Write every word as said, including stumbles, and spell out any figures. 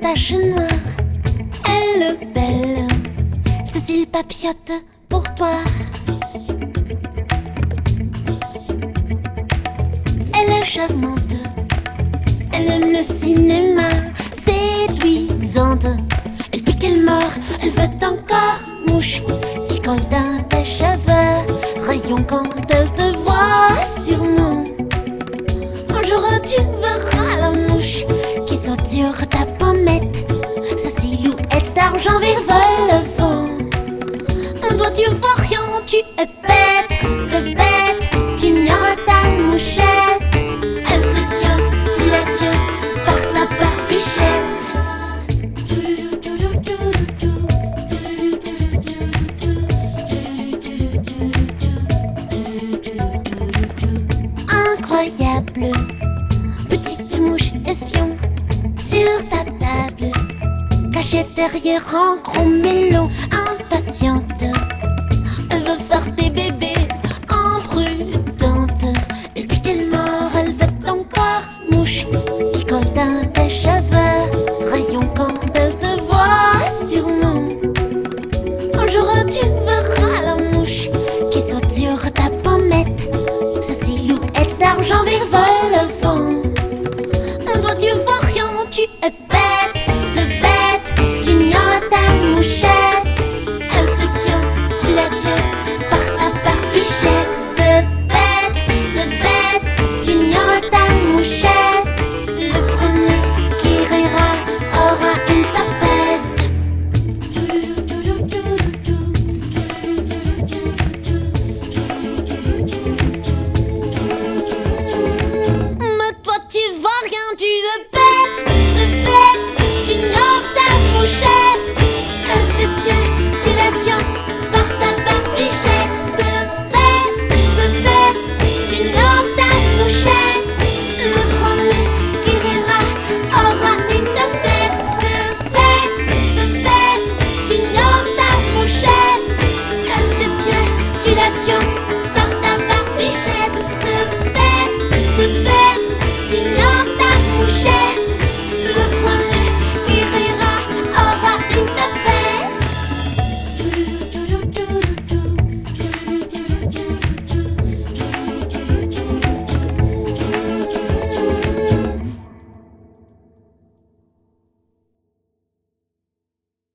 moustache noire. Elle est belle, Cécile papillote pour toi. Elle est charmante, elle aime le cinéma, séduisante. Et puis qu'elle mord, elle veut encore mouche qui colle dans tes cheveux. Rayon quand elle te voit sûrement. Un jour tu verras la mouche qui saute sur ta pommette. Sa silhouette d'argent virevolte le vent. Mais toi tu vois rien, tu es bête, de bête, tu ignores ta mouchette. Elle se tient, tu la tiens par ta barbichette. Incroyable, petite mouche espion sur ta table, cachée derrière un gros mélo, impatiente. Elle veut faire des bébés, imprudente. Et puis qu'elle mord, elle veut encore mouche qui colle dans tes cheveux. Rayon quand elle te voit sûrement. Un jour tu verras la mouche qui saute sur ta pommette. Sa silhouette d'argent virevolte le vent. Mais toi tu vois rien, tu es bête, de bête, tu ignores ta mouchette. Elle se tient, tu la tiens par ta barbichette. De bête, de bête, tu ignores ta mouchette. Le premier qui rira aura une tapette. Mais toi tu vois rien, tu es bête, de bête, tu ignores ta mouchette.